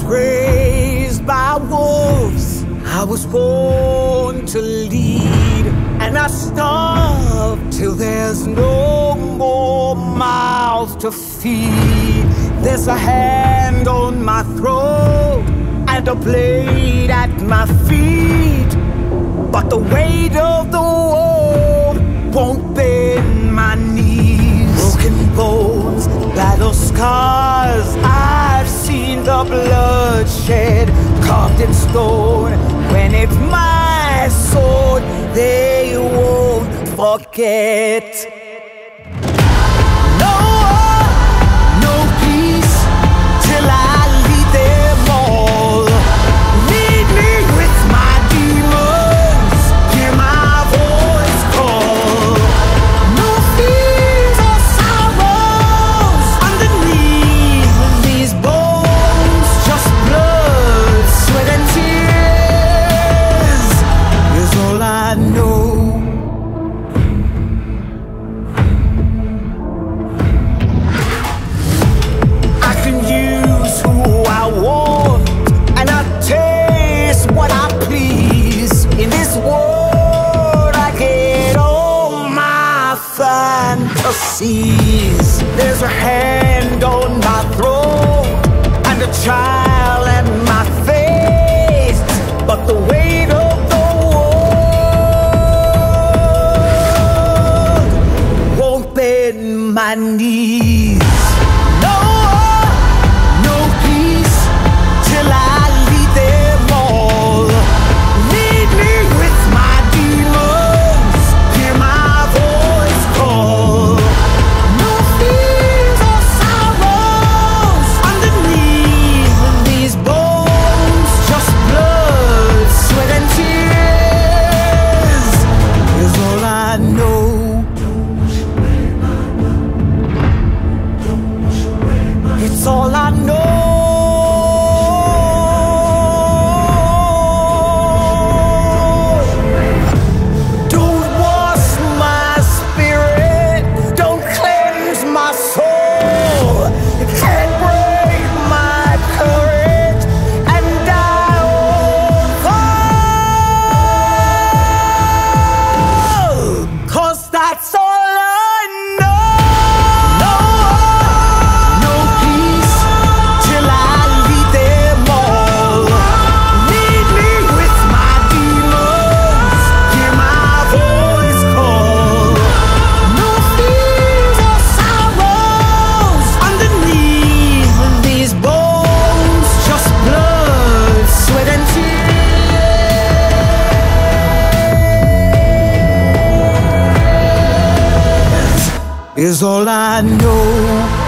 was raised by wolves, I was born to lead, and I starve till there's no more mouths to feed. There's a hand on my throat and a blade at my feet, but the weight of the world won't bend my knees. Broken bones, battle scars, I've seen the bloodshed carved in stone. When it's my sword, they won't forget. No war, no peace, till I lead them all. Lead me with my demons, hear my voice call. No fears or sorrows underneath these bones, just blood, sweat and tears is all I know. I can use who I want, and I taste what I please. In this world I get all my fantasies. There's a hand on my throat and a child at my face, but the weight of the world won't bend my knees. No war, no peace, till I lead them all. Lead me with my demons, hear my voice call. No fears or sorrows underneath these bones, just blood, sweat and tears is all I know. It's all I know. Don't wash my spirit, don't cleanse my soul. It can't break my courage, and I won't fall, 'cause that's all I know. No war, no peace, till I lead them all. Lead me with my demons, hear my voice call. No fears or sorrows underneath these bones, just blood, sweat and tears is all I know.